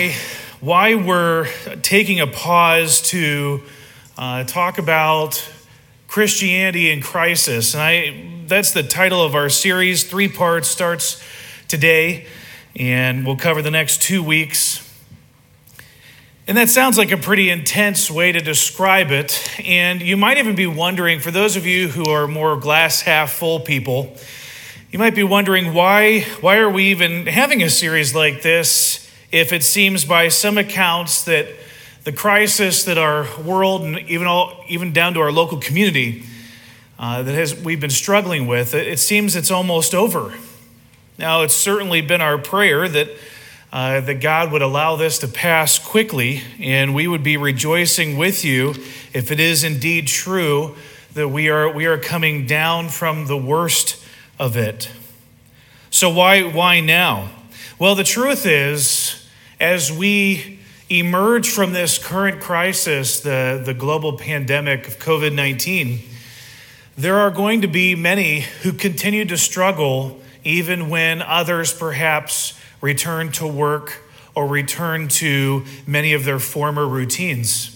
Why we're taking a pause to talk about Christianity in crisis. And that's the title of our series. 3 parts, starts today, and we'll cover the next 2 weeks. And that sounds like a pretty intense way to describe it. And you might even be wondering, for those of you who are more glass half full people, you might be wondering why are we even having a series like this if it seems by some accounts that the crisis that our world and even down to our local community we've been struggling with, it seems it's almost over. Now, it's certainly been our prayer that God would allow this to pass quickly, and we would be rejoicing with you if it is indeed true that we are coming down from the worst of it. So why now? Well, the truth is, as we emerge from this current crisis, the global pandemic of COVID-19, there are going to be many who continue to struggle even when others perhaps return to work or return to many of their former routines.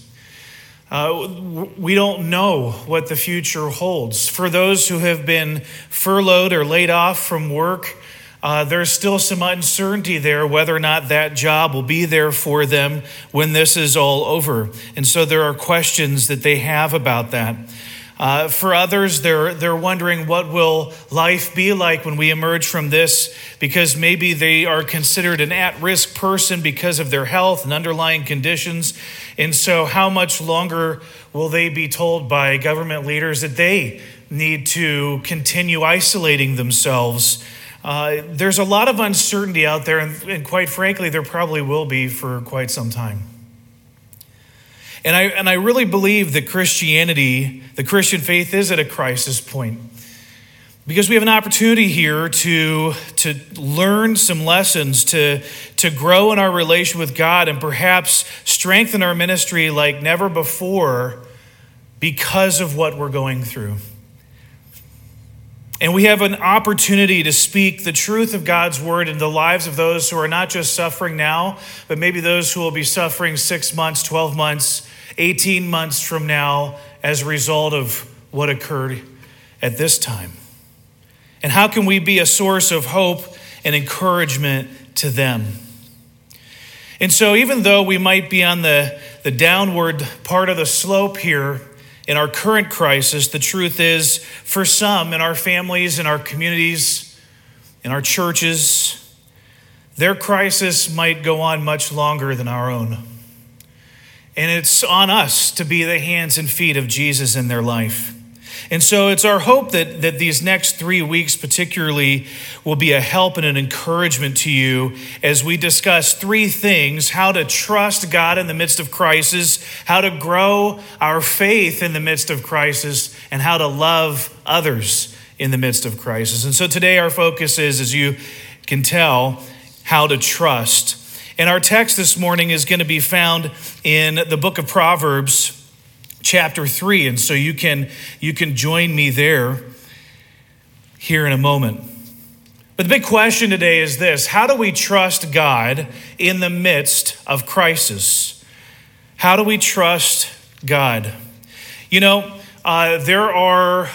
We don't know what the future holds. For those who have been furloughed or laid off from work, there's still some uncertainty there whether or not that job will be there for them when this is all over. And so there are questions that they have about that. For others, they're wondering what will life be like when we emerge from this, because maybe they are considered an at-risk person because of their health and underlying conditions. And so how much longer will they be told by government leaders that they need to continue isolating themselves? There's a lot of uncertainty out there, and quite frankly, there probably will be for quite some time. And I really believe that Christianity, the Christian faith, is at a crisis point, because we have an opportunity here to learn some lessons, to grow in our relation with God, and perhaps strengthen our ministry like never before because of what we're going through. And we have an opportunity to speak the truth of God's word in the lives of those who are not just suffering now, but maybe those who will be suffering 6 months, 12 months, 18 months from now as a result of what occurred at this time. And how can we be a source of hope and encouragement to them? And so even though we might be on the downward part of the slope here, in our current crisis, the truth is, for some in our families, in our communities, in our churches, their crisis might go on much longer than our own. And it's on us to be the hands and feet of Jesus in their life. And so it's our hope that these next 3 weeks particularly will be a help and an encouragement to you as we discuss 3 things: how to trust God in the midst of crisis, how to grow our faith in the midst of crisis, and how to love others in the midst of crisis. And so today our focus is, as you can tell, how to trust. And our text this morning is going to be found in the book of Proverbs, chapter 3, and so you can join me there here in a moment. But the big question today is this: how do we trust God in the midst of crisis? How do we trust God? You know, there are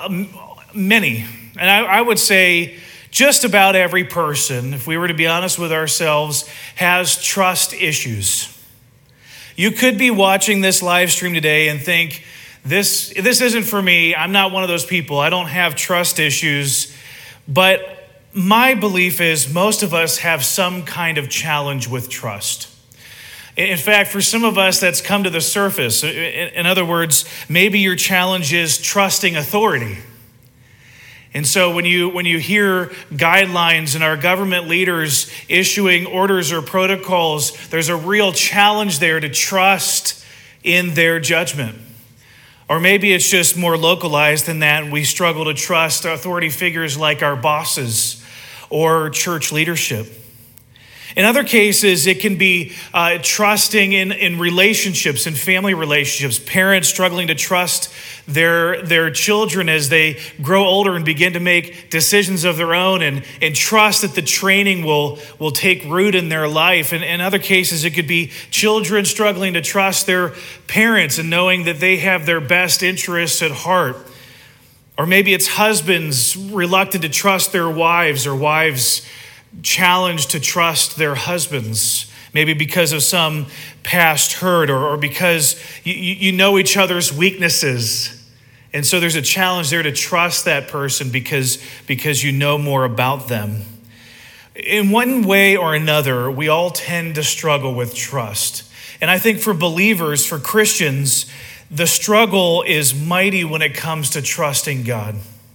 many, and I would say just about every person, if we were to be honest with ourselves, has trust issues. You could be watching this live stream today and think, this isn't for me. I'm not one of those people. I don't have trust issues. But my belief is most of us have some kind of challenge with trust. In fact, for some of us, that's come to the surface. In other words, maybe your challenge is trusting authority. And so when you hear guidelines and our government leaders issuing orders or protocols, there's a real challenge there to trust in their judgment. Or maybe it's just more localized than that, and we struggle to trust authority figures like our bosses or church leadership. In other cases, it can be trusting in relationships, in family relationships, parents struggling to trust their children as they grow older and begin to make decisions of their own and trust that the training will take root in their life. And in other cases, it could be children struggling to trust their parents and knowing that they have their best interests at heart. Or maybe it's husbands reluctant to trust their wives, or wives challenged to trust their husbands, maybe because of some past hurt or because you know each other's weaknesses. And so there's a challenge there to trust that person because you know more about them. In one way or another, we all tend to struggle with trust. And I think for believers, for Christians, the struggle is mighty when it comes to trusting God.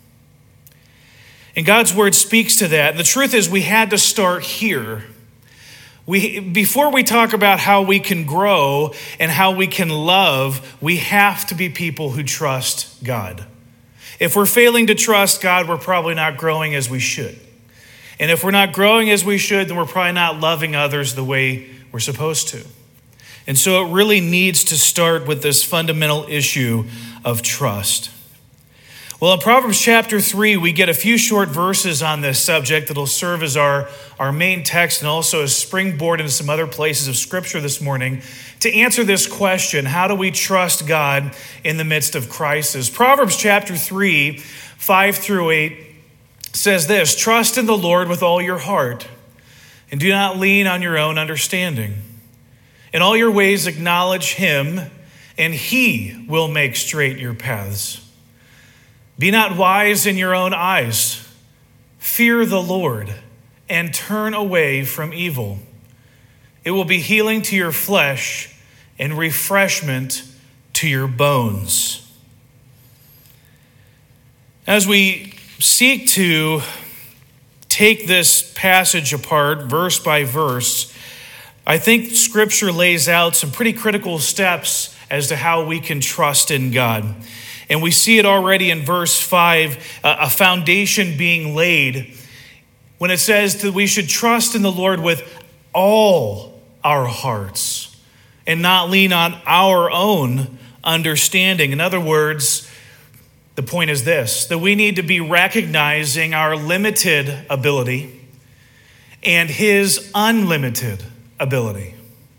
And God's word speaks to that. The truth is, we had to start here. Before we talk about how we can grow and how we can love, we have to be people who trust God. If we're failing to trust God, we're probably not growing as we should. And if we're not growing as we should, then we're probably not loving others the way we're supposed to. And so it really needs to start with this fundamental issue of trust. Well, in Proverbs chapter 3, we get a few short verses on this subject that'll serve as our main text and also a springboard into some other places of Scripture this morning to answer this question: how do we trust God in the midst of crisis? Proverbs chapter 3, 5 through 8 says this: "Trust in the Lord with all your heart, and do not lean on your own understanding. In all your ways acknowledge him, and he will make straight your paths. Be not wise in your own eyes. Fear the Lord and turn away from evil. It will be healing to your flesh and refreshment to your bones." As we seek to take this passage apart verse by verse, I think Scripture lays out some pretty critical steps as to how we can trust in God. And we see it already in verse 5, a foundation being laid when it says that we should trust in the Lord with all our hearts and not lean on our own understanding. In other words, the point is this: that we need to be recognizing our limited ability and his unlimited ability.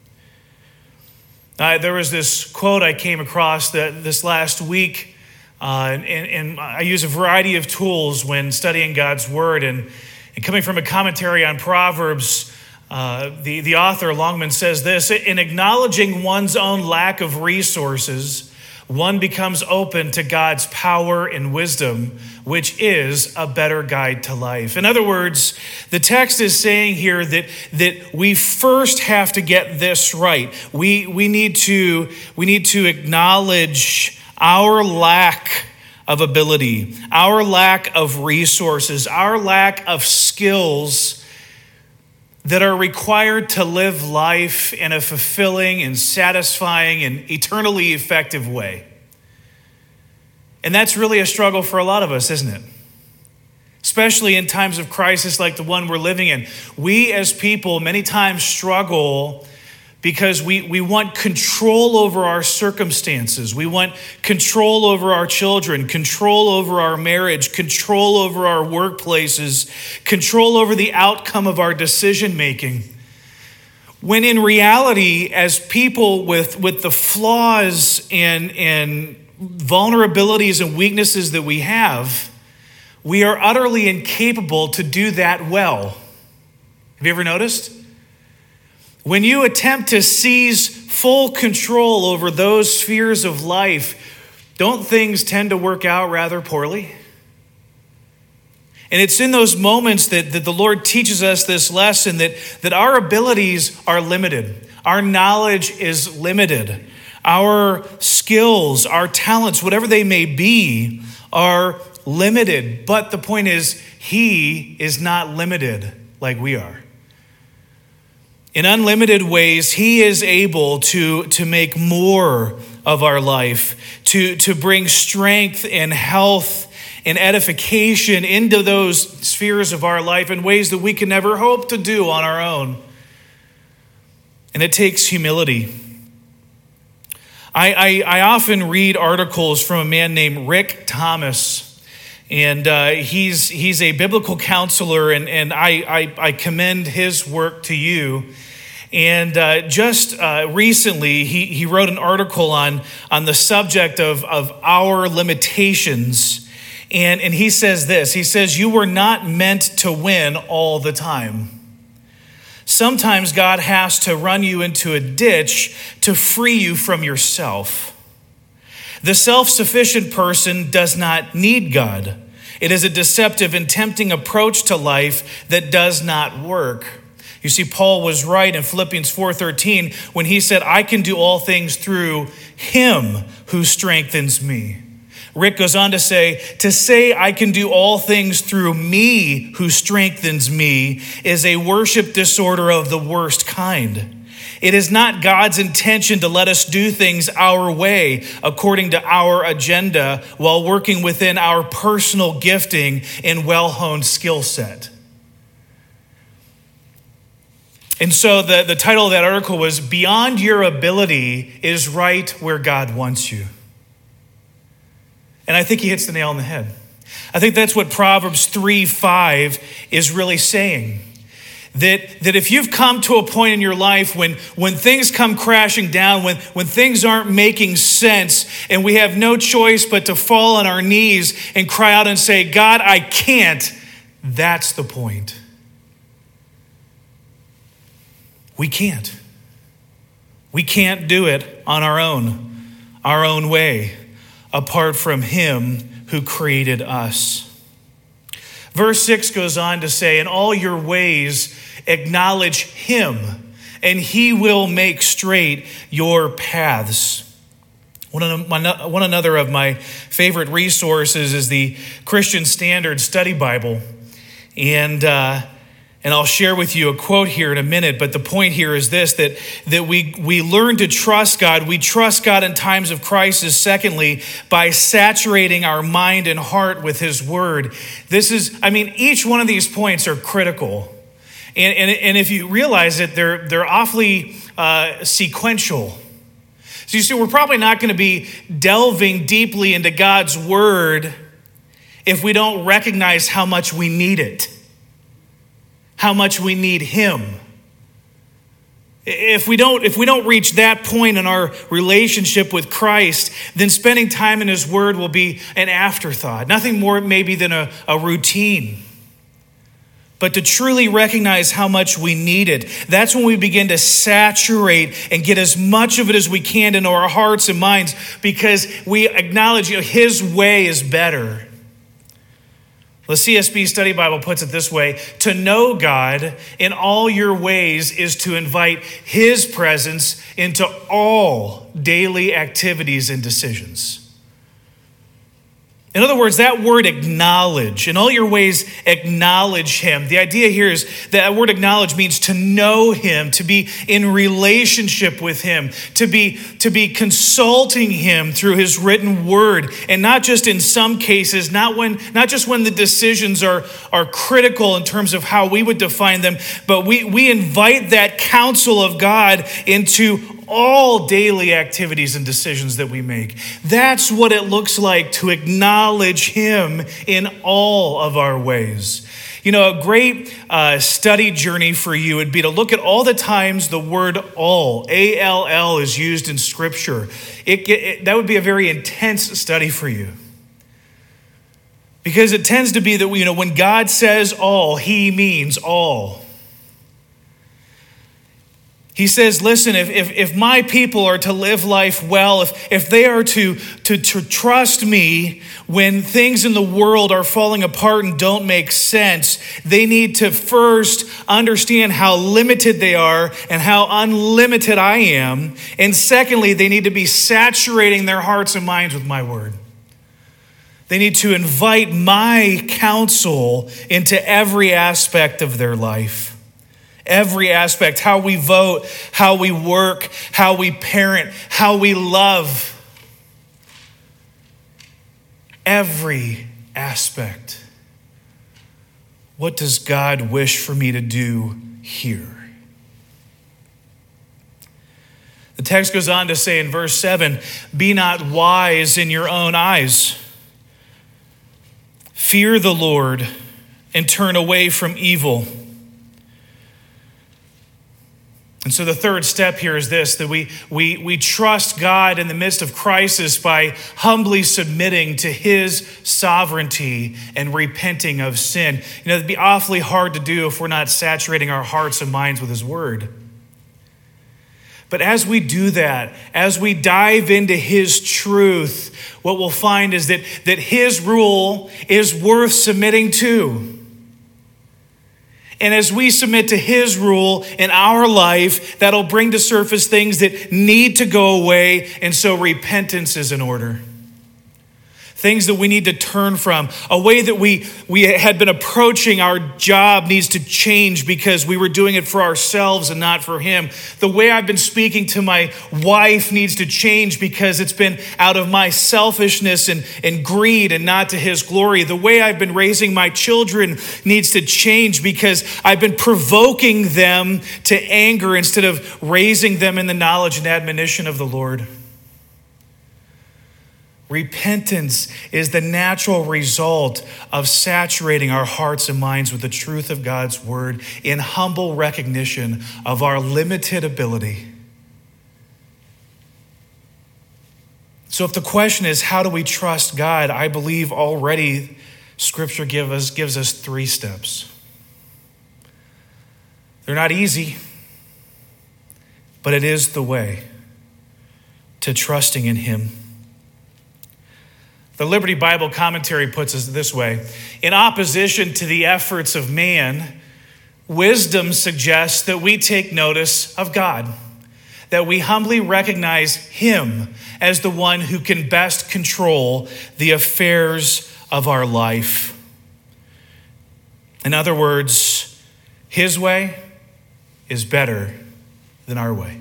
There was this quote I came across this last week, and I use a variety of tools when studying God's Word. And coming from a commentary on Proverbs, the author, Longman, says this: "In acknowledging one's own lack of resources, one becomes open to God's power and wisdom, which is a better guide to life." In other words, the text is saying here that we first have to get this right. We need to acknowledge our lack of ability, our lack of resources, our lack of skills that are required to live life in a fulfilling and satisfying and eternally effective way. And that's really a struggle for a lot of us, isn't it? Especially in times of crisis like the one we're living in. We as people many times struggle because we want control over our circumstances. We want control over our children, control over our marriage, control over our workplaces, control over the outcome of our decision making. When in reality, as people with the flaws and vulnerabilities and weaknesses that we have, we are utterly incapable to do that well. Have you ever noticed? When you attempt to seize full control over those spheres of life, don't things tend to work out rather poorly? And it's in those moments that the Lord teaches us this lesson that our abilities are limited. Our knowledge is limited. Our skills, our talents, whatever they may be, are limited. But the point is, he is not limited like we are. In unlimited ways, he is able to make more of our life, to bring strength and health and edification into those spheres of our life in ways that we can never hope to do on our own. And it takes humility. I often read articles from a man named Rick Thomas, and he's a biblical counselor, and I commend his work to you. And just recently, he wrote an article on the subject of our limitations, and he says this. He says, "You were not meant to win all the time. Sometimes God has to run you into a ditch to free you from yourself. The self-sufficient person does not need God. It is a deceptive and tempting approach to life that does not work." You see, Paul was right in Philippians 4:13 when he said, "I can do all things through him who strengthens me." Rick goes on to say I can do all things through me who strengthens me is a worship disorder of the worst kind. It is not God's intention to let us do things our way, according to our agenda, while working within our personal gifting and well-honed skill set. And so the title of that article was, "Beyond Your Ability is Right Where God Wants You." And I think he hits the nail on the head. I think that's what Proverbs 3:5 is really saying. That if you've come to a point in your life when things come crashing down, when things aren't making sense, and we have no choice but to fall on our knees and cry out and say, "God, I can't," that's the point. We can't. We can't do it on our own way, apart from him who created us. Verse 6 goes on to say, "In all your ways acknowledge him, and he will make straight your paths." One another of my favorite resources is the Christian Standard Study Bible. And I'll share with you a quote here in a minute, but the point here is this, that we learn to trust God. We trust God in times of crisis, secondly, by saturating our mind and heart with his word. Each one of these points are critical. And if you realize it, they're awfully sequential. So you see, we're probably not going to be delving deeply into God's word if we don't recognize how much we need it. How much we need him. If we don't reach that point in our relationship with Christ, then spending time in his word will be an afterthought. Nothing more maybe than a routine. But to truly recognize how much we need it, that's when we begin to saturate and get as much of it as we can into our hearts and minds, because we acknowledge his way is better. The CSB Study Bible puts it this way: to know God in all your ways is to invite his presence into all daily activities and decisions. In other words, that word acknowledge, in all your ways acknowledge him. The idea here is that word acknowledge means to know him, to be in relationship with him, to be consulting him through his written word. And not just in some cases, not just when the decisions are critical in terms of how we would define them, but we invite that counsel of God into all daily activities and decisions that we make. That's what it looks like to acknowledge him in all of our ways. A great study journey for you would be to look at all the times the word all, A-L-L, is used in Scripture. That would be a very intense study for you. Because it tends to be that when God says all, he means all. He says, listen, if my people are to live life well, if they are to trust me when things in the world are falling apart and don't make sense, they need to first understand how limited they are and how unlimited I am. And secondly, they need to be saturating their hearts and minds with my word. They need to invite my counsel into every aspect of their life. Every aspect, how we vote, how we work, how we parent, how we love. Every aspect. What does God wish for me to do here? The text goes on to say in verse 7, "Be not wise in your own eyes. Fear the Lord and turn away from evil." And so the third step here is this, that we trust God in the midst of crisis by humbly submitting to his sovereignty and repenting of sin. It'd be awfully hard to do if we're not saturating our hearts and minds with his word. But as we do that, as we dive into his truth, what we'll find is that his rule is worth submitting to. And as we submit to his rule in our life, that'll bring to surface things that need to go away. And so repentance is in order. Things that we need to turn from. A way that we had been approaching our job needs to change because we were doing it for ourselves and not for him. The way I've been speaking to my wife needs to change because it's been out of my selfishness and greed and not to his glory. The way I've been raising my children needs to change because I've been provoking them to anger instead of raising them in the knowledge and admonition of the Lord. Repentance is the natural result of saturating our hearts and minds with the truth of God's word in humble recognition of our limited ability. So if the question is, how do we trust God? I believe already Scripture gives us 3 steps. They're not easy, but it is the way to trusting in him. The Liberty Bible Commentary puts it this way: in opposition to the efforts of man, wisdom suggests that we take notice of God, that we humbly recognize him as the one who can best control the affairs of our life. In other words, his way is better than our way.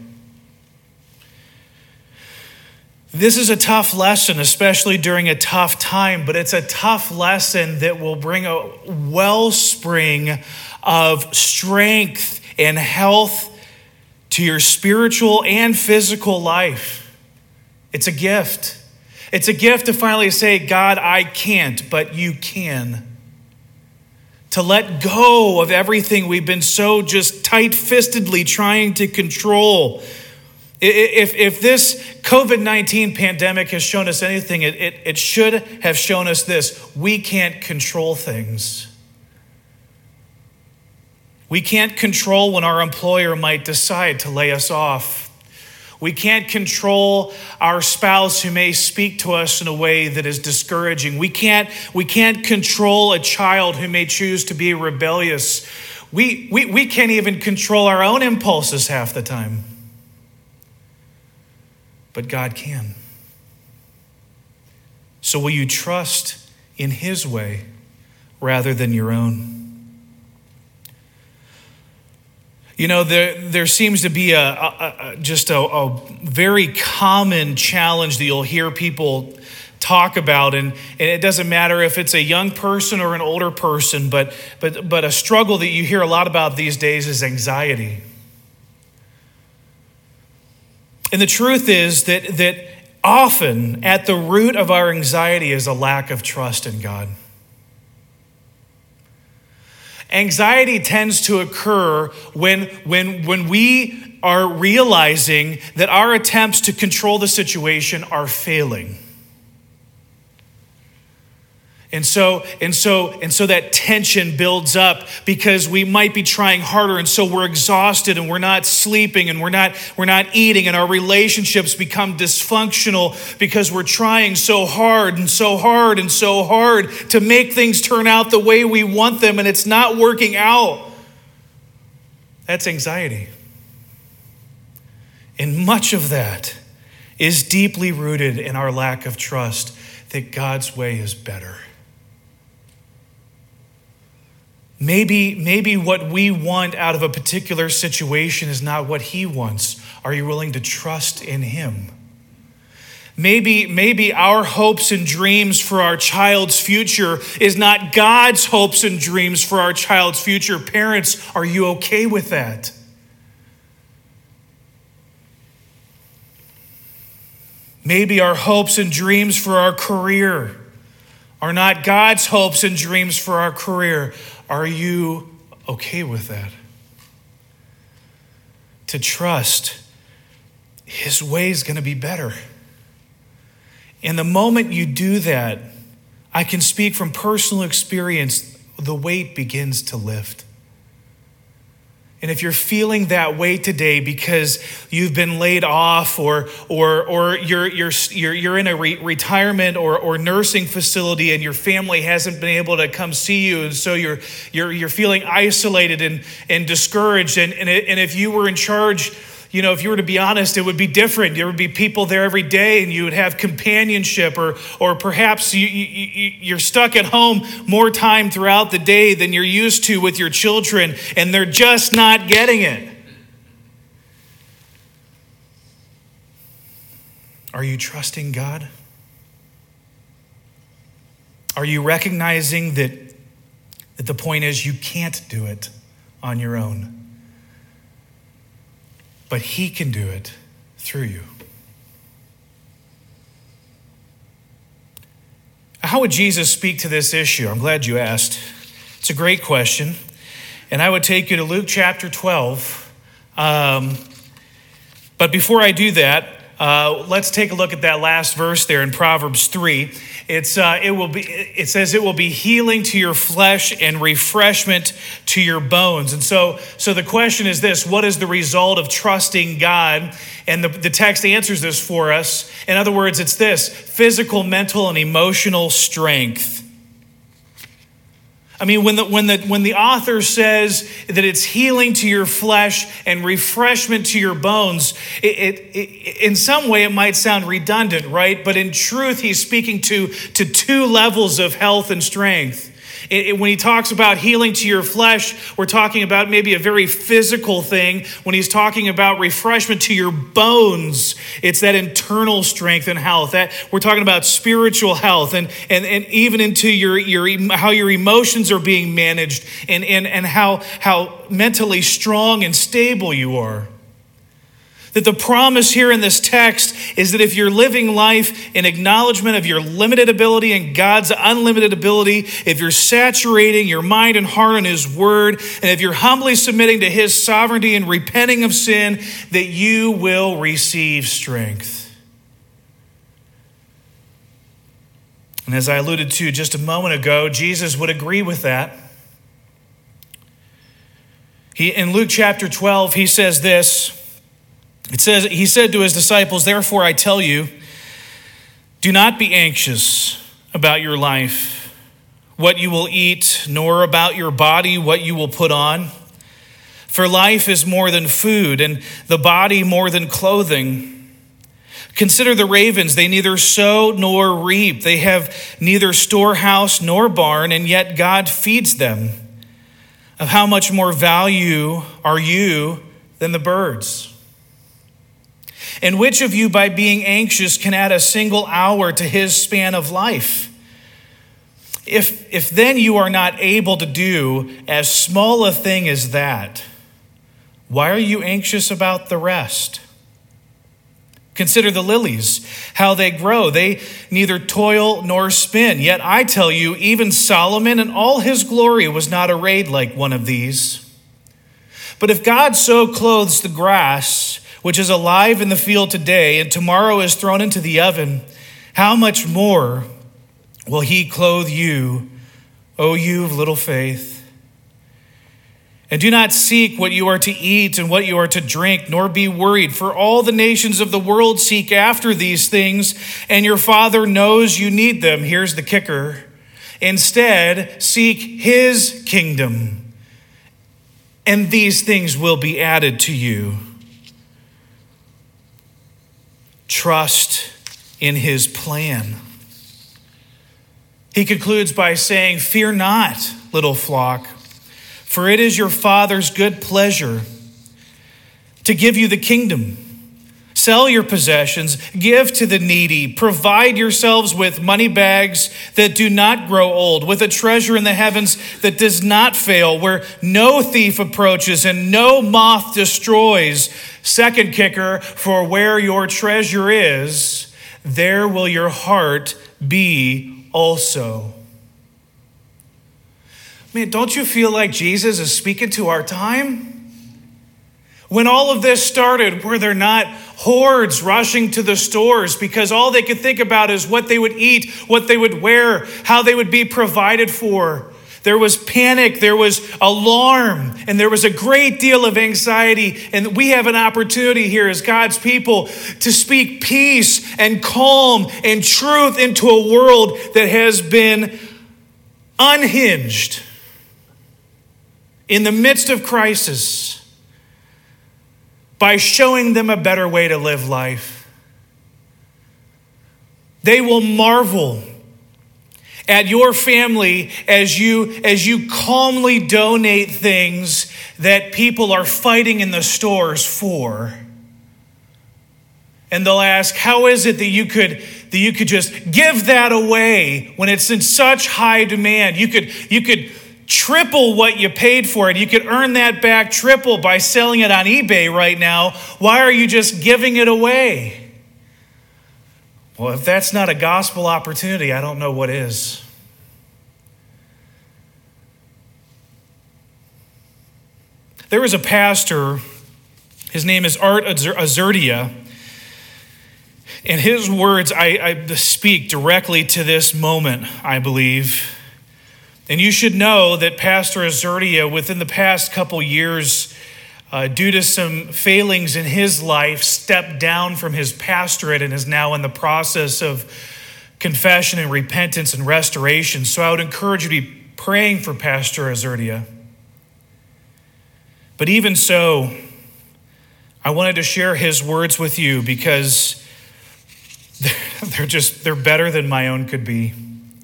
This is a tough lesson, especially during a tough time, but it's a tough lesson that will bring a wellspring of strength and health to your spiritual and physical life. It's a gift. It's a gift to finally say, God, I can't, but you can. To let go of everything we've been so just tight-fistedly trying to control. If this COVID-19 pandemic has shown us anything, it should have shown us this: we can't control things. We can't control when our employer might decide to lay us off. We can't control our spouse who may speak to us in a way that is discouraging. We can't control a child who may choose to be rebellious. We can't even control our own impulses half the time. But God can. So will you trust in his way rather than your own? You know, there seems to be a very common challenge that you'll hear people talk about, and it doesn't matter if it's a young person or an older person, but a struggle that you hear a lot about these days is anxiety. And the truth is that often at the root of our anxiety is a lack of trust in God. Anxiety tends to occur when we are realizing that our attempts to control the situation are failing. And so that tension builds up because we might be trying harder, and so we're exhausted and we're not sleeping and we're not eating, and our relationships become dysfunctional because we're trying so hard and so hard and so hard to make things turn out the way we want them, and it's not working out. That's anxiety. And much of that is deeply rooted in our lack of trust that God's way is better. Maybe what we want out of a particular situation is not what he wants. Are you willing to trust in him? Maybe our hopes and dreams for our child's future is not God's hopes and dreams for our child's future. Parents, are you okay with that? Maybe our hopes and dreams for our career are not God's hopes and dreams for our career. Are you okay with that? To trust His way is going to be better. And the moment you do that, I can speak from personal experience, the weight begins to lift. And if you're feeling that weight today because you've been laid off or you're in a retirement or nursing facility and your family hasn't been able to come see you, and so you're feeling isolated and discouraged, and if you were in charge, if you were to be honest, it would be different. There would be people there every day and you would have companionship, or perhaps you're stuck at home more time throughout the day than you're used to with your children, and they're just not getting it. Are you trusting God? Are you recognizing that the point is you can't do it on your own? But He can do it through you. How would Jesus speak to this issue? I'm glad you asked. It's a great question. And I would take you to Luke chapter 12. But before I do that, let's take a look at that last verse there in Proverbs 3. It says it will be healing to your flesh and refreshment to your bones. And so the question is this: what is the result of trusting God? And the text answers this for us. In other words, it's this: physical, mental, and emotional strength. I mean, when the author says that it's healing to your flesh and refreshment to your bones, it in some way it might sound redundant, right? But in truth, he's speaking to two levels of health and strength. When he talks about healing to your flesh, we're talking about maybe a very physical thing. When he's talking about refreshment to your bones, it's that internal strength and health. That we're talking about spiritual health and even into how your emotions are being managed and how mentally strong and stable you are. That the promise here in this text is that if you're living life in acknowledgement of your limited ability and God's unlimited ability, if you're saturating your mind and heart on His word, and if you're humbly submitting to His sovereignty and repenting of sin, that you will receive strength. And as I alluded to just a moment ago, Jesus would agree with that. In Luke chapter 12, he says this. He said to his disciples, "Therefore I tell you, do not be anxious about your life, what you will eat, nor about your body, what you will put on. For life is more than food, and the body more than clothing. Consider the ravens, they neither sow nor reap. They have neither storehouse nor barn, and yet God feeds them. Of how much more value are you than the birds? And which of you, by being anxious, can add a single hour to his span of life? If then you are not able to do as small a thing as that, why are you anxious about the rest? Consider the lilies, how they grow. They neither toil nor spin. Yet I tell you, even Solomon in all his glory was not arrayed like one of these. But if God so clothes the grass, which is alive in the field today, and tomorrow is thrown into the oven, how much more will He clothe you, O you of little faith? And do not seek what you are to eat and what you are to drink, nor be worried, for all the nations of the world seek after these things, and your Father knows you need them. Here's the kicker. Instead, seek His kingdom, and these things will be added to you. Trust in His plan. He concludes by saying, "Fear not, little flock, for it is your Father's good pleasure to give you the kingdom. Sell your possessions, give to the needy, provide yourselves with money bags that do not grow old, with a treasure in the heavens that does not fail, where no thief approaches and no moth destroys." Second kicker, for where your treasure is, there will your heart be also. Man, don't you feel like Jesus is speaking to our time? When all of this started, were there not hordes rushing to the stores because all they could think about is what they would eat, what they would wear, how they would be provided for? There was panic, there was alarm, and there was a great deal of anxiety. And we have an opportunity here as God's people to speak peace and calm and truth into a world that has been unhinged in the midst of crisis, by showing them a better way to live life. They will marvel at your family as you calmly donate things that people are fighting in the stores for. And they'll ask, how is it that you could just give that away when it's in such high demand? You could triple what you paid for it. You could earn that back triple by selling it on eBay right now. Why are you just giving it away? Well, if that's not a gospel opportunity, I don't know what is. There was a pastor, his name is Art Azurdia, and his words I speak directly to this moment, I believe. And you should know that Pastor Azurdia, within the past couple years, due to some failings in his life, stepped down from his pastorate and is now in the process of confession and repentance and restoration. So I would encourage you to be praying for Pastor Azurdia. But even so, I wanted to share his words with you because they're better than my own could be.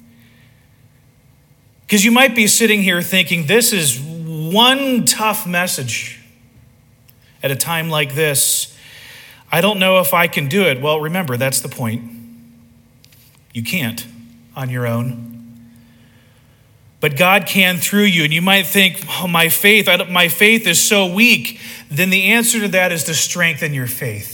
Because you might be sitting here thinking, this is one tough message at a time like this. I don't know if I can do it. Well, remember, that's the point. You can't on your own. But God can through you. And you might think, oh, my faith is so weak. Then the answer to that is to strengthen your faith.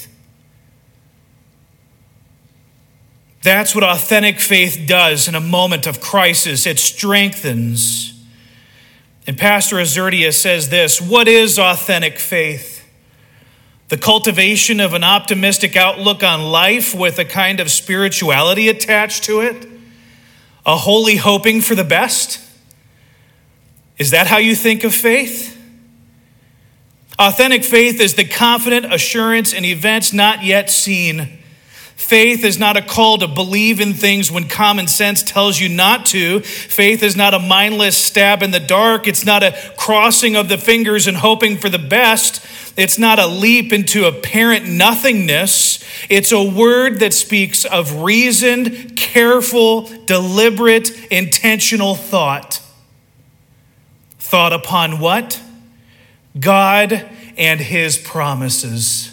That's what authentic faith does in a moment of crisis. It strengthens. And Pastor Azurdia says this: what is authentic faith? The cultivation of an optimistic outlook on life with a kind of spirituality attached to it? A holy hoping for the best? Is that how you think of faith? Authentic faith is the confident assurance in events not yet seen. Faith is not a call to believe in things when common sense tells you not to. Faith is not a mindless stab in the dark. It's not a crossing of the fingers and hoping for the best. It's not a leap into apparent nothingness. It's a word that speaks of reasoned, careful, deliberate, intentional thought. Thought upon what? God and his promises.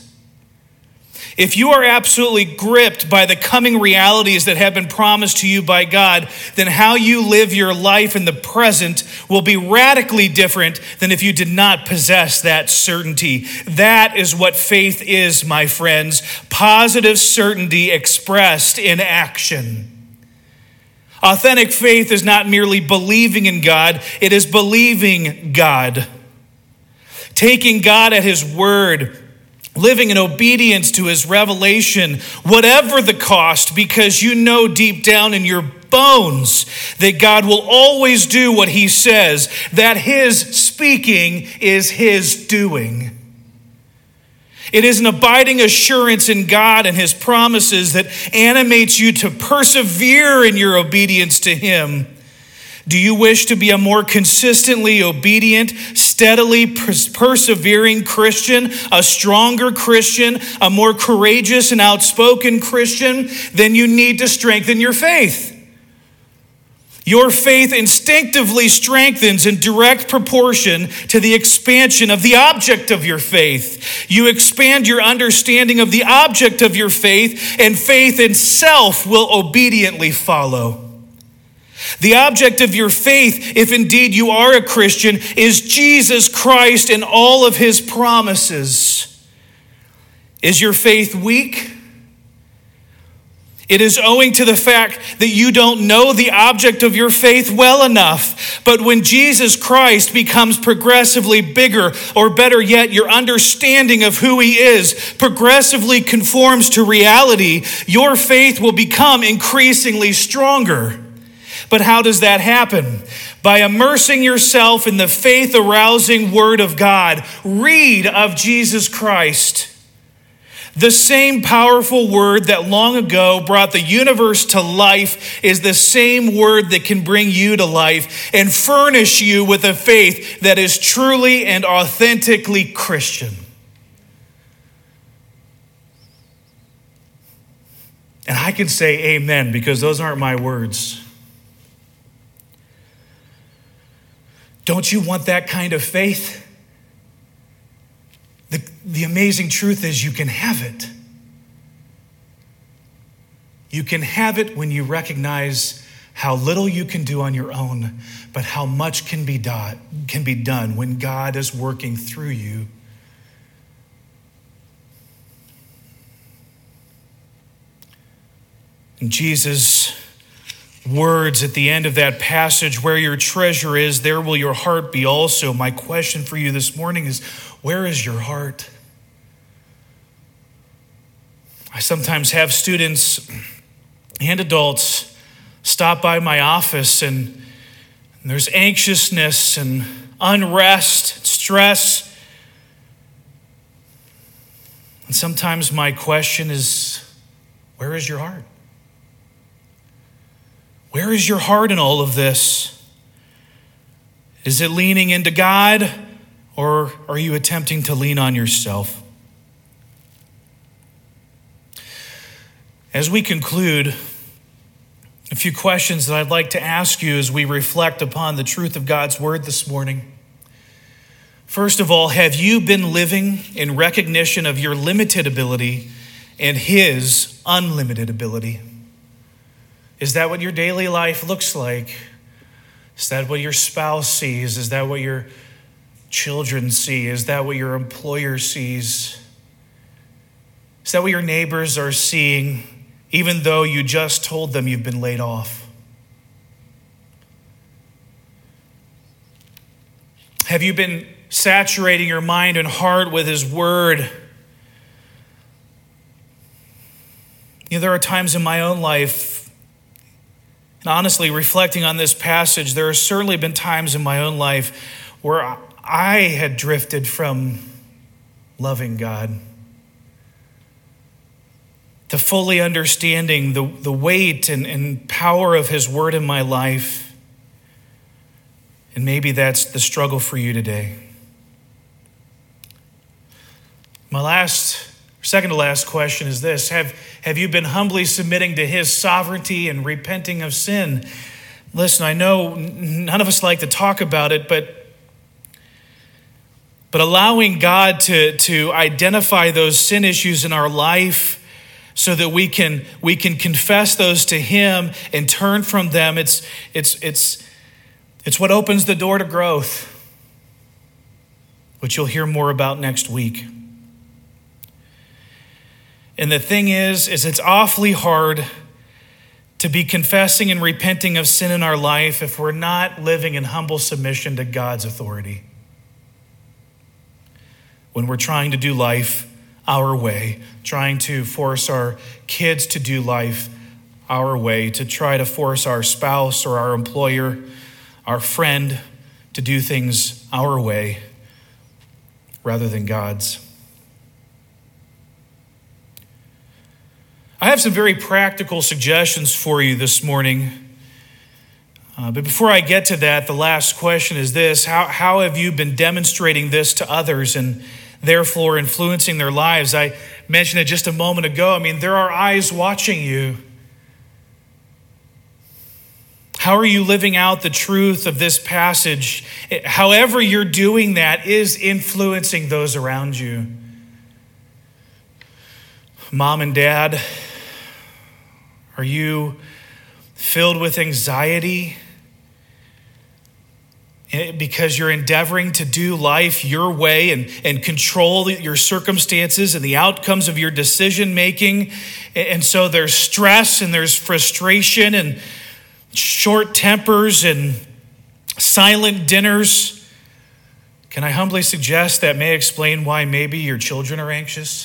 If you are absolutely gripped by the coming realities that have been promised to you by God, then how you live your life in the present will be radically different than if you did not possess that certainty. That is what faith is, my friends. Positive certainty expressed in action. Authentic faith is not merely believing in God, it is believing God. Taking God at his word, living in obedience to his revelation, whatever the cost, because you know deep down in your bones that God will always do what he says, that his speaking is his doing. It is an abiding assurance in God and his promises that animates you to persevere in your obedience to him. Do you wish to be a more consistently obedient, steadily persevering Christian, a stronger Christian, a more courageous and outspoken Christian? Then you need to strengthen your faith. Your faith instinctively strengthens in direct proportion to the expansion of the object of your faith. You expand your understanding of the object of your faith, and faith itself will obediently follow. The object of your faith, if indeed you are a Christian, is Jesus Christ and all of his promises. Is your faith weak? It is owing to the fact that you don't know the object of your faith well enough. But when Jesus Christ becomes progressively bigger, or better yet, your understanding of who he is progressively conforms to reality, your faith will become increasingly stronger. But how does that happen? By immersing yourself in the faith-arousing Word of God. Read of Jesus Christ. The same powerful Word that long ago brought the universe to life is the same Word that can bring you to life and furnish you with a faith that is truly and authentically Christian. And I can say amen because those aren't my words. Don't you want that kind of faith? The amazing truth is you can have it. You can have it when you recognize how little you can do on your own, but how much can be done when God is working through you. And Jesus' words at the end of that passage, where your treasure is, there will your heart be also. My question for you this morning is, where is your heart? I sometimes have students and adults stop by my office and there's anxiousness and unrest, stress. And sometimes my question is, where is your heart? Where is your heart in all of this? Is it leaning into God, or are you attempting to lean on yourself? As we conclude, a few questions that I'd like to ask you as we reflect upon the truth of God's word this morning. First of all, have you been living in recognition of your limited ability and his unlimited ability? Is that what your daily life looks like? Is that what your spouse sees? Is that what your children see? Is that what your employer sees? Is that what your neighbors are seeing, even though you just told them you've been laid off? Have you been saturating your mind and heart with his word? You know, there are times in my own life, and honestly, reflecting on this passage, there have certainly been times in my own life where I had drifted from loving God to fully understanding the weight and power of his word in my life. And maybe that's the struggle for you today. My second to last question is this. Have you been humbly submitting to his sovereignty and repenting of sin? Listen, I know none of us like to talk about it, but allowing God to identify those sin issues in our life so that we can confess those to him and turn from them, it's what opens the door to growth, which you'll hear more about next week. And the thing is it's awfully hard to be confessing and repenting of sin in our life if we're not living in humble submission to God's authority. When we're trying to do life our way, trying to force our kids to do life our way, to try to force our spouse or our employer, our friend to do things our way rather than God's. I have some very practical suggestions for you this morning. But before I get to that, the last question is this. How have you been demonstrating this to others and therefore influencing their lives? I mentioned it just a moment ago. I mean, there are eyes watching you. How are you living out the truth of this passage? However you're doing that is influencing those around you. Mom and dad, are you filled with anxiety because you're endeavoring to do life your way and control your circumstances and the outcomes of your decision making. And so there's stress and there's frustration and short tempers and silent dinners. Can I humbly suggest that may explain why maybe your children are anxious?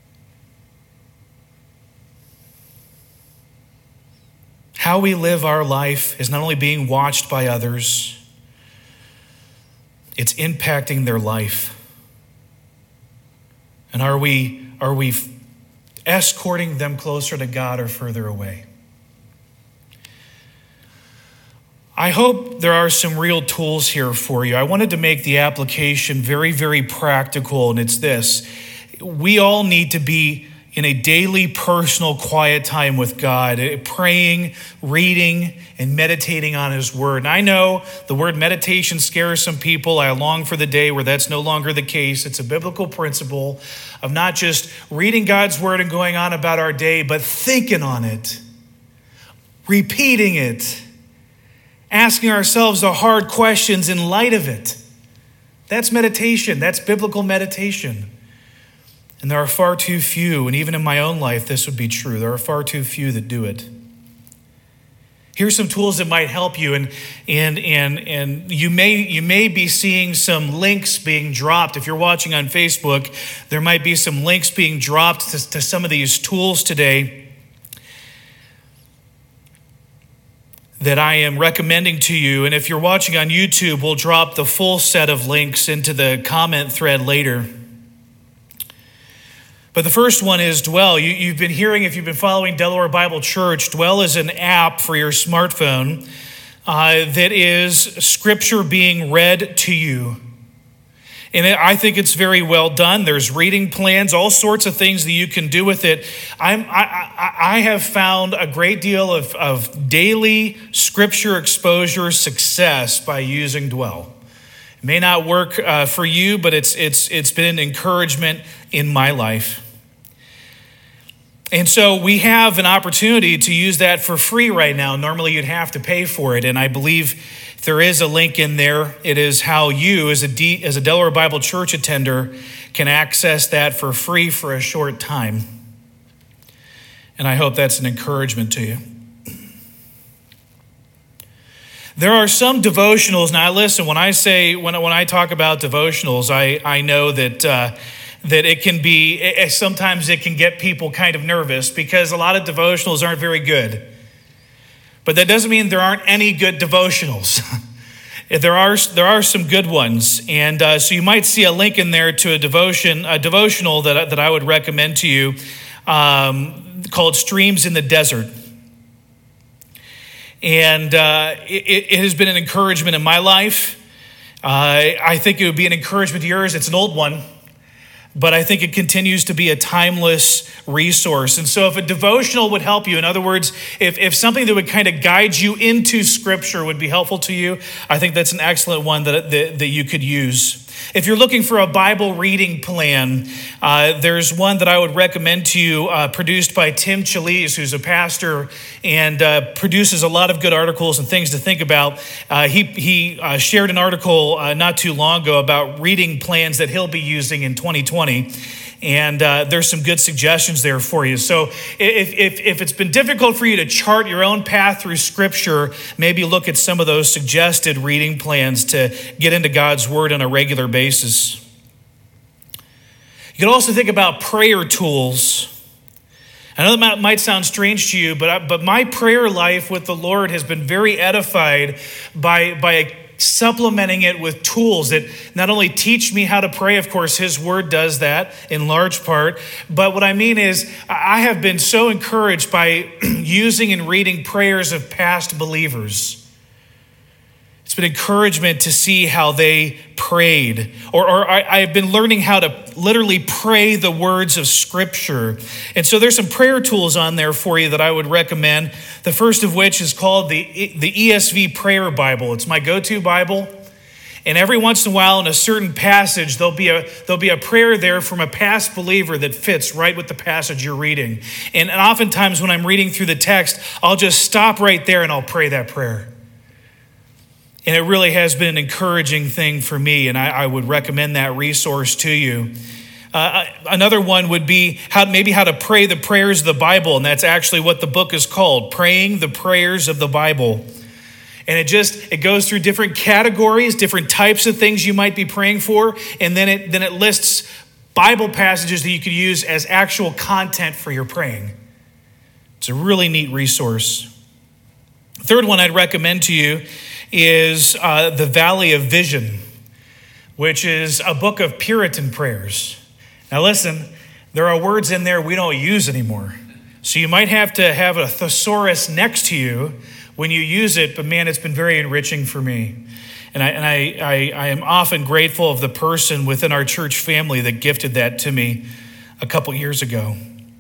How we live our life is not only being watched by others, it's impacting their life. And are we escorting them closer to God or further away? I hope there are some real tools here for you. I wanted to make the application very, very practical, and it's this. We all need to be in a daily personal quiet time with God, praying, reading, and meditating on his word. And I know the word meditation scares some people. I long for the day where that's no longer the case. It's a biblical principle of not just reading God's word and going on about our day, but thinking on it, repeating it, asking ourselves the hard questions in light of it. That's meditation. That's biblical meditation. And there are far too few, and even in my own life, this would be true. There are far too few that do it. Here's some tools that might help you, and you may be seeing some links being dropped. If you're watching on Facebook, there might be some links being dropped to some of these tools today that I am recommending to you. And if you're watching on YouTube, we'll drop the full set of links into the comment thread later. But the first one is Dwell. You've been hearing, if you've been following Delaware Bible Church, Dwell is an app for your smartphone that is Scripture being read to you. And I think it's very well done. There's reading plans, all sorts of things that you can do with it. I have found a great deal of daily Scripture exposure success by using Dwell. It may not work for you, but it's been an encouragement in my life. And so we have an opportunity to use that for free right now. Normally you'd have to pay for it, and I believe there is a link in there. It is how you, as a Delaware Bible Church attender, can access that for free for a short time. And I hope that's an encouragement to you. There are some devotionals. Now, listen, when I talk about devotionals, I know that it can be, sometimes it can get people kind of nervous because a lot of devotionals aren't very good. But that doesn't mean there aren't any good devotionals. There are some good ones. And so you might see a link in there to a devotional that I would recommend to you called Streams in the Desert. And it has been an encouragement in my life. I think it would be an encouragement to yours. It's an old one, but I think it continues to be a timeless resource. And so if a devotional would help you, in other words, if something that would kind of guide you into Scripture would be helpful to you, I think that's an excellent one that you could use. If you're looking for a Bible reading plan, there's one that I would recommend to you, produced by Tim Chalise, who's a pastor and produces a lot of good articles and things to think about. He shared an article not too long ago about reading plans that he'll be using in 2020. And there's some good suggestions there for you. So if it's been difficult for you to chart your own path through Scripture, maybe look at some of those suggested reading plans to get into God's Word on a regular basis. You can also think about prayer tools. I know that might sound strange to you, but my prayer life with the Lord has been very edified by supplementing it with tools that not only teach me how to pray, of course, His Word does that in large part, but what I mean is I have been so encouraged by using and reading prayers of past believers. It's been encouragement to see how they prayed, or I've been learning how to literally pray the words of Scripture. And so there's some prayer tools on there for you that I would recommend. The first of which is called the ESV Prayer Bible. It's my go-to Bible. And every once in a while in a certain passage, there'll be a prayer there from a past believer that fits right with the passage you're reading. And oftentimes when I'm reading through the text, I'll just stop right there and I'll pray that prayer. And it really has been an encouraging thing for me, and I would recommend that resource to you. Another one would be how to pray the prayers of the Bible, and that's actually what the book is called, Praying the Prayers of the Bible. And it goes through different categories, different types of things you might be praying for, and then it lists Bible passages that you could use as actual content for your praying. It's a really neat resource. The third one I'd recommend to you is The Valley of Vision, which is a book of Puritan prayers. Now listen, there are words in there we don't use anymore. So you might have to have a thesaurus next to you when you use it, but man, it's been very enriching for me. And I am often grateful of the person within our church family that gifted that to me a couple years ago.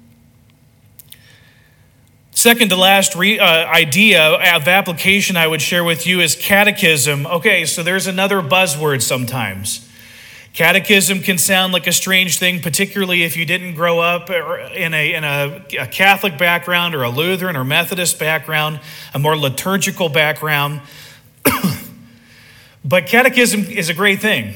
Second to last idea of application I would share with you is catechism. Okay, so there's another buzzword sometimes. Catechism can sound like a strange thing, particularly if you didn't grow up in a Catholic background or a Lutheran or Methodist background, a more liturgical background. But catechism is a great thing.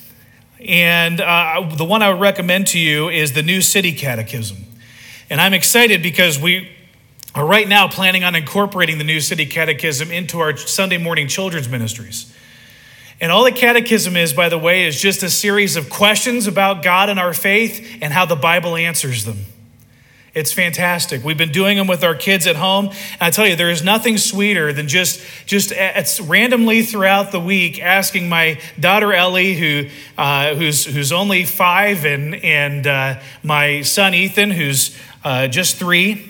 And the one I would recommend to you is the New City Catechism. And I'm excited because we are right now planning on incorporating the New City Catechism into our Sunday morning children's ministries. And all the catechism is, by the way, is just a series of questions about God and our faith and how the Bible answers them. It's fantastic. We've been doing them with our kids at home. And I tell you, there is nothing sweeter than just it's randomly throughout the week asking my daughter Ellie, who's only 5, and my son Ethan, who's just 3,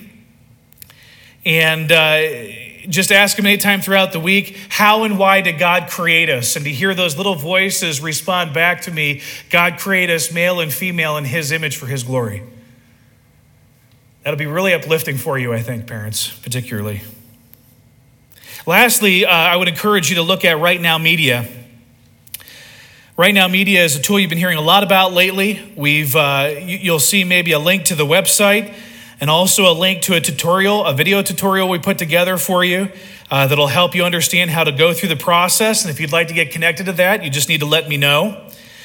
and just ask him anytime throughout the week, how and why did God create us? And to hear those little voices respond back to me, God created us male and female in his image for his glory. That'll be really uplifting for you, I think, parents, particularly. Lastly, I would encourage you to look at Right Now Media. Right Now Media is a tool you've been hearing a lot about lately. You'll see maybe a link to the website and also a link to a video tutorial we put together for you that'll help you understand how to go through the process. And if you'd like to get connected to that, you just need to let me know.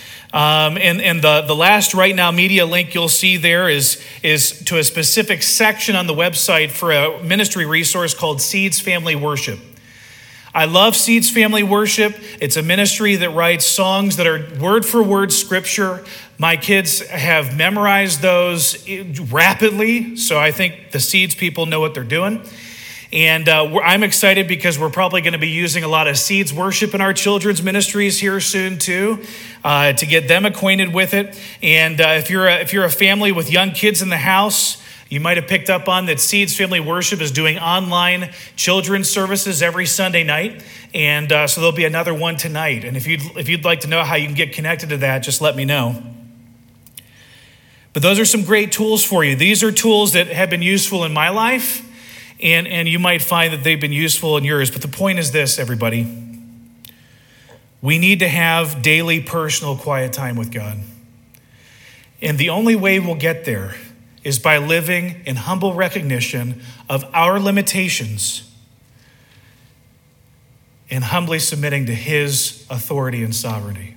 And the last Right Now Media link you'll see there is to a specific section on the website for a ministry resource called Seeds Family Worship. I love Seeds Family Worship. It's a ministry that writes songs that are word for word scripture. My kids have memorized those rapidly, so I think the Seeds people know what they're doing. And I'm excited because we're probably going to be using a lot of Seeds worship in our children's ministries here soon too, to get them acquainted with it. And if you're a family with young kids in the house, you might have picked up on that Seeds Family Worship is doing online children's services every Sunday night, and so there'll be another one tonight. And if you'd like to know how you can get connected to that, just let me know. But those are some great tools for you. These are tools that have been useful in my life. And you might find that they've been useful in yours. But the point is this, everybody. We need to have daily personal quiet time with God. And the only way we'll get there is by living in humble recognition of our limitations and humbly submitting to his authority and sovereignty.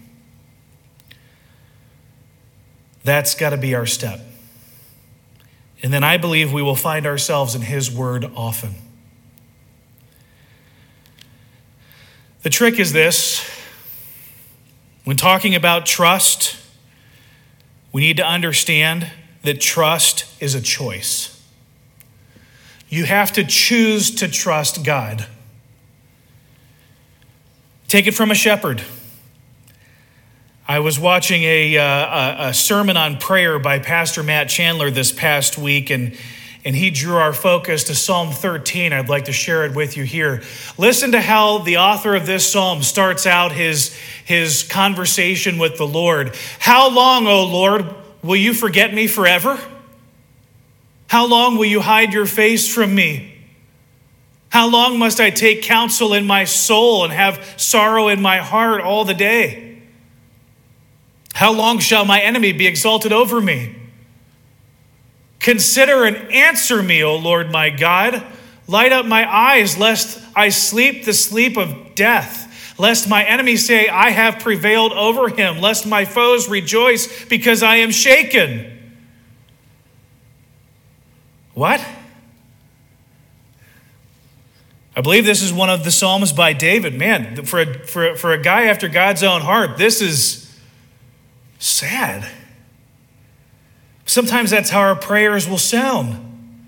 That's got to be our step. And then I believe we will find ourselves in his word often. The trick is this. When talking about trust, we need to understand that trust is a choice. You have to choose to trust God. Take it from a shepherd. I was watching a sermon on prayer by Pastor Matt Chandler this past week, and he drew our focus to Psalm 13. I'd like to share it with you here. Listen to how the author of this psalm starts out his conversation with the Lord. How long, O Lord, will you forget me forever? How long will you hide your face from me? How long must I take counsel in my soul and have sorrow in my heart all the day? How long shall my enemy be exalted over me? Consider and answer me, O Lord my God. Light up my eyes, lest I sleep the sleep of death, lest my enemies say, I have prevailed over him, lest my foes rejoice because I am shaken. What? I believe this is one of the Psalms by David. Man, for a guy after God's own heart, this is sad. Sometimes that's how our prayers will sound.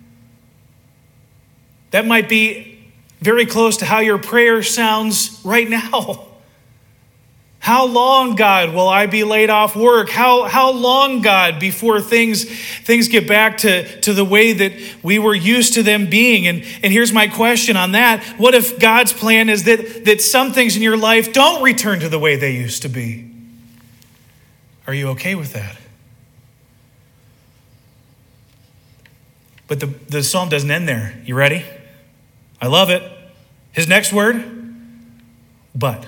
That might be very close to how your prayer sounds right now. How long, God, will I be laid off work? How long, God, before things get back to the way that we were used to them being? And here's my question on that. What if God's plan is that some things in your life don't return to the way they used to be? Are you okay with that? But the psalm doesn't end there. You ready? I love it. His next word, but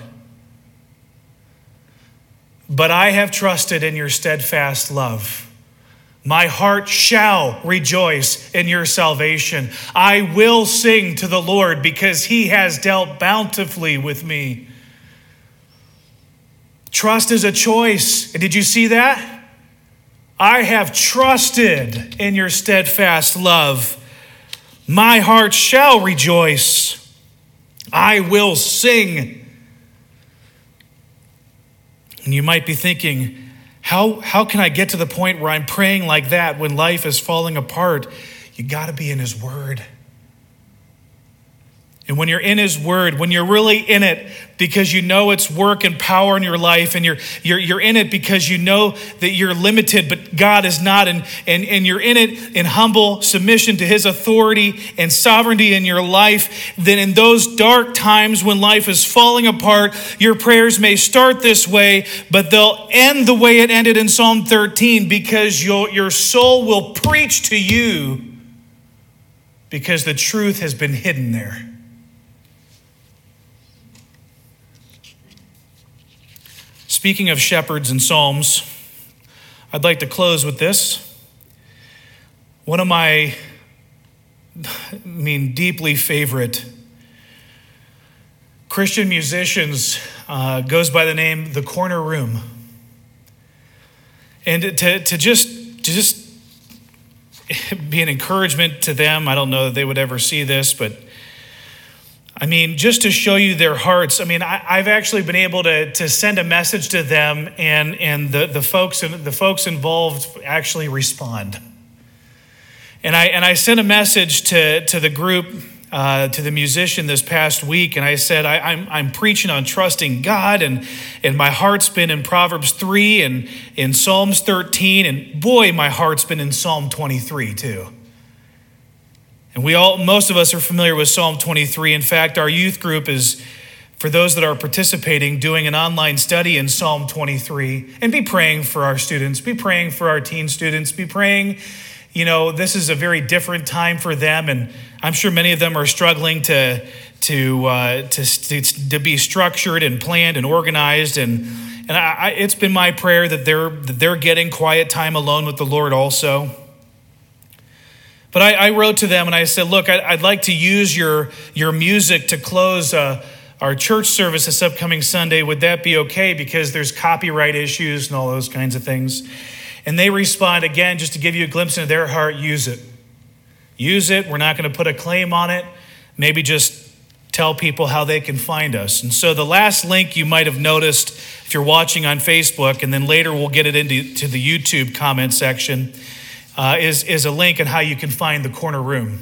I have trusted in your steadfast love. My heart shall rejoice in your salvation. I will sing to the Lord because he has dealt bountifully with me. Trust is a choice. And did you see that? I have trusted in your steadfast love. My heart shall rejoice. I will sing. And you might be thinking, how can I get to the point where I'm praying like that when life is falling apart? You got to be in his word. And when you're in his word, when you're really in it because you know it's work and power in your life, and you're in it because you know that you're limited, but God is not, and you're in it in humble submission to his authority and sovereignty in your life, then in those dark times when life is falling apart, your prayers may start this way, but they'll end the way it ended in Psalm 13 because your soul will preach to you because the truth has been hidden there. Speaking of shepherds and psalms, I'd like to close with this. One of my, deeply favorite Christian musicians goes by the name The Corner Room. And to just be an encouragement to them, I don't know that they would ever see this, but just to show you their hearts. I've actually been able to send a message to them, and the folks involved actually respond. And I sent a message to the group, to the musician this past week, and I said, I'm preaching on trusting God, and my heart's been in Proverbs 3 and in Psalms 13, and boy, my heart's been in Psalm 23 too. And most of us are familiar with Psalm 23. In fact, our youth group is, for those that are participating, doing an online study in Psalm 23. And be praying for our students. Be praying for our teen students. Be praying, this is a very different time for them. And I'm sure many of them are struggling to be structured and planned and organized. And it's been my prayer that they're getting quiet time alone with the Lord also. But I wrote to them and I said, look, I'd like to use your music to close our church service this upcoming Sunday. Would that be okay? Because there's copyright issues and all those kinds of things. And they respond, again, just to give you a glimpse into their heart, use it. Use it. We're not going to put a claim on it. Maybe just tell people how they can find us. And so the last link you might have noticed if you're watching on Facebook, and then later we'll get it into the YouTube comment section, is a link on how you can find the Corner Room.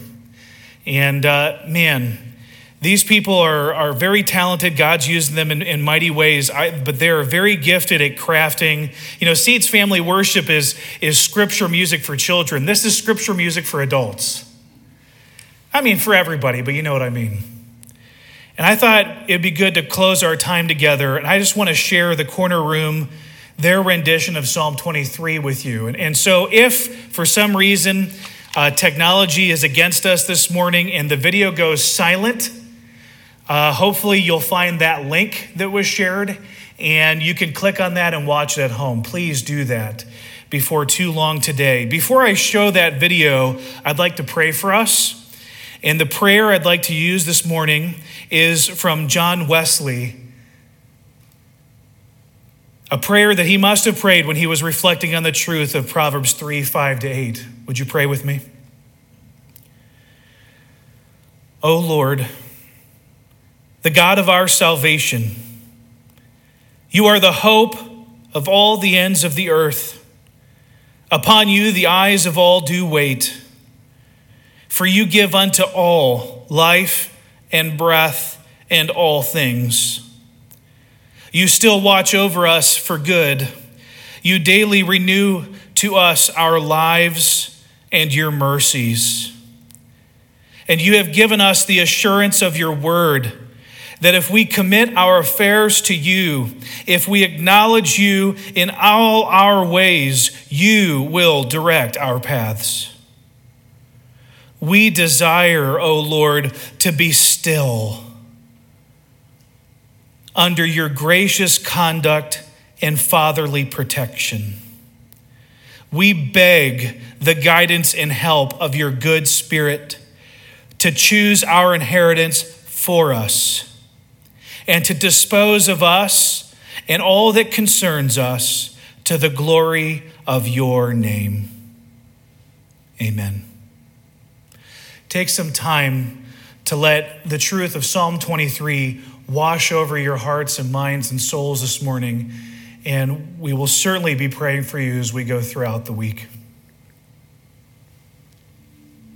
And these people are very talented. God's using them in mighty ways, but they're very gifted at crafting. Seeds Family Worship is scripture music for children. This is scripture music for adults. For everybody, but you know what I mean. And I thought it'd be good to close our time together, and I just want to share the Corner Room, their rendition of Psalm 23 with you. And so if for some reason technology is against us this morning and the video goes silent, hopefully you'll find that link that was shared and you can click on that and watch it at home. Please do that before too long today. Before I show that video, I'd like to pray for us. And the prayer I'd like to use this morning is from John Wesley. a prayer that he must have prayed when he was reflecting on the truth of Proverbs 3, 5-8. Would you pray with me? O Lord, the God of our salvation, you are the hope of all the ends of the earth. Upon you the eyes of all do wait. For you give unto all life and breath and all things. You still watch over us for good. You daily renew to us our lives and your mercies. And you have given us the assurance of your word, that if we commit our affairs to you, if we acknowledge you in all our ways, you will direct our paths. We desire, O Lord, to be still under your gracious conduct and fatherly protection. We beg the guidance and help of your good Spirit to choose our inheritance for us and to dispose of us and all that concerns us to the glory of your name. Amen. Take some time to let the truth of Psalm 23 wash over your hearts and minds and souls this morning, and we will certainly be praying for you as we go throughout the week.